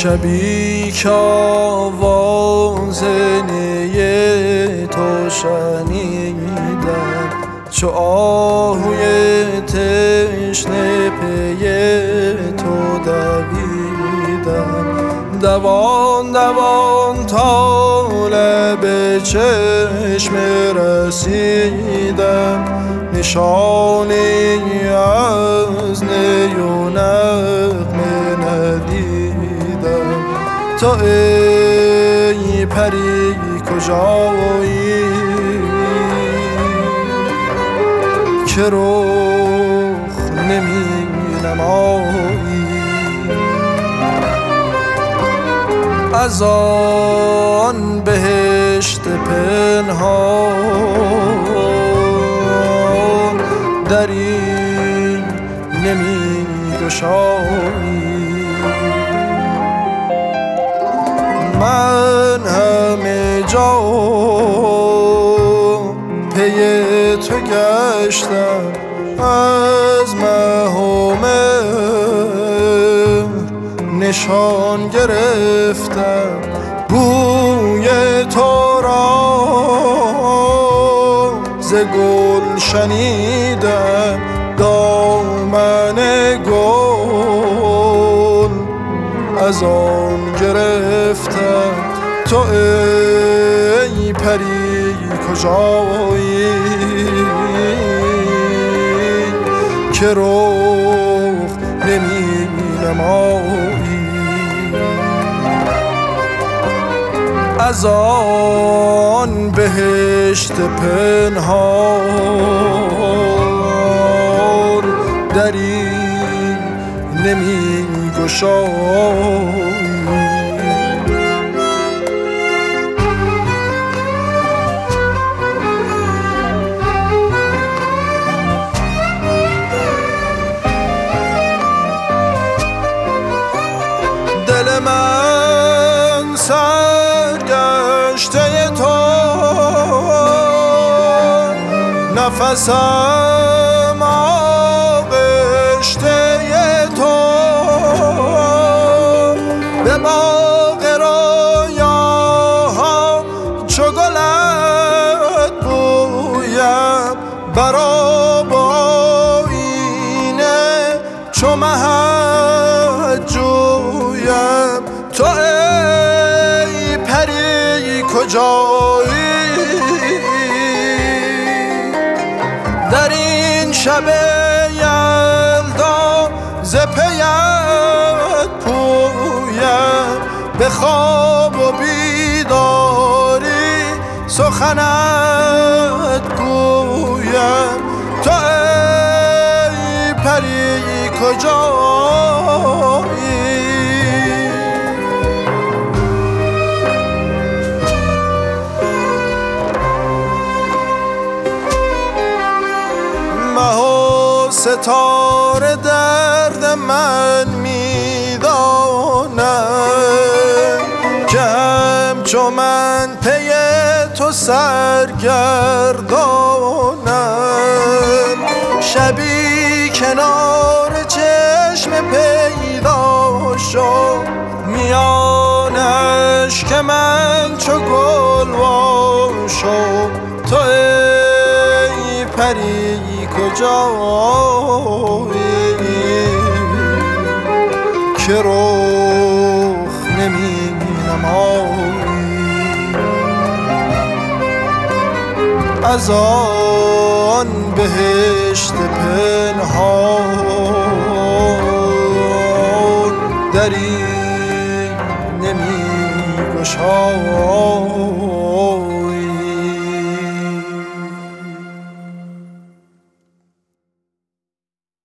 شبی که آواز نی تو شنیدم، چو آهوی تشنه پی تو دویدم. دوان دوان تا لب چشم رسیدم، نشانی از نی و نغمه ندیدم. تو ای پری کجایی که رخ نمی نمایی؟ از آن بهشت پنهان دری نمی گشایی؟ من همه جا پی تو گشتم، از مه و مهر نشان گرفتم. بوی تو را ز گل شنیدم، دامن گل از آن گرفتم. تو ای پری کجایی که رخ نمی نمایی؟ از آن بهشت پنهان دری نمی گشایی؟ دل من سرگشته تو، نفسم آغشته تو. به باغ رویاها چو گلت بویم، بر آب و آیینه چو مهت جویم. تو ای پری کجایی در این شب یلدا؟ ز پیت پویم، به خواب و بیداری سخنت گویم. تو ای پری کجایی مه و ستاره درد من میدانم، که همچو من پی تو سرگردانم. شبی کنار چشم پیدا شد، میانش که من چو گل وا شد. تو ای پری کجایی که رخ نمی نمایی؟ از آن بهشت پنهان